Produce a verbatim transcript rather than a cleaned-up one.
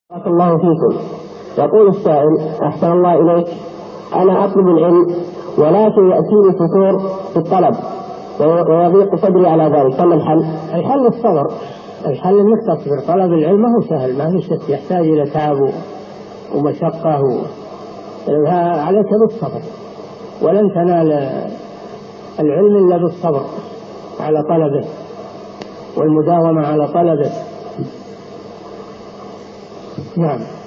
بارك الله فيكم. يقول السائل: أحسن الله إليك، أنا أطلب العلم ولكن يأتيني فتور في الطلب ويضيق صدري على ذلك، فما الحل؟ الحل الصبر. الحل انك تصبر. طلب العلم ما هو سهل، ما هو شيء يحتاج إلى تعب ومشقة و... عليك بالصبر، ولن تنال العلم إلا بالصبر على طلبه والمداومة على طلبه. نعم.